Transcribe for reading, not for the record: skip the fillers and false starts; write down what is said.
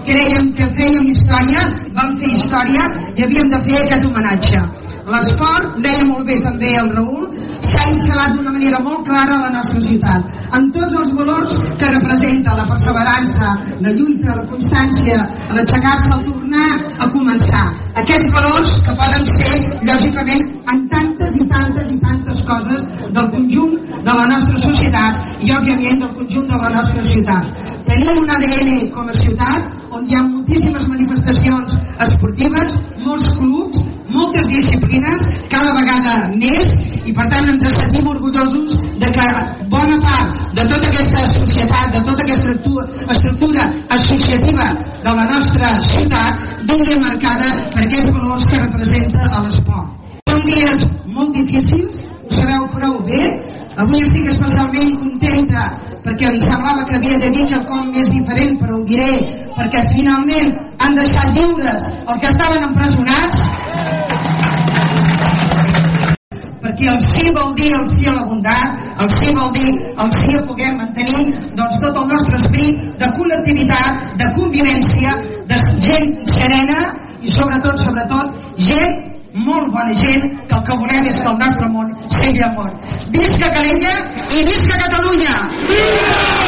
crèiem que fèiem història, vam fer història i havíem de fer aquest homenatge. L'esport, deia molt bé també el Raül, s'ha instal·lat d'una manera molt clara a la nostra ciutat, amb tots els valors que representa la perseverança, la lluita, la constància, l'aixecar-se, el tornar a començar. Aquests valors que poden ser, lògicament, en tantes i tantes i tantes coses del conjunt de la nostra societat i, òbviament, del conjunt de la nostra ciutat. Tenim un ADN com a ciutat on hi ha moltíssimes manifestacions esportives, molts clubs, moltes disciplines, cada vegada més, i per tant ens sentim orgullosos de que bona part de tota aquesta societat, de tota aquesta estructura associativa de la nostra ciutat vingui marcada per aquests valors que representa l'esport. Són dies molt difícils, ho sabeu prou bé. Avui estic especialment contenta perquè em semblava que havia de dir quelcom més diferent, però ho diré perquè finalment han deixat lliures els que estaven empresonats, perquè el sí vol dir el sí a la bondat, el sí vol dir el sí a poder mantenir doncs, tot el nostre esperit de col·lectivitat, de convivència, de gent serena i sobretot gent, molt bona gent, que el que volem és que el nostre món sigui amor. Visca Calella i visca Catalunya!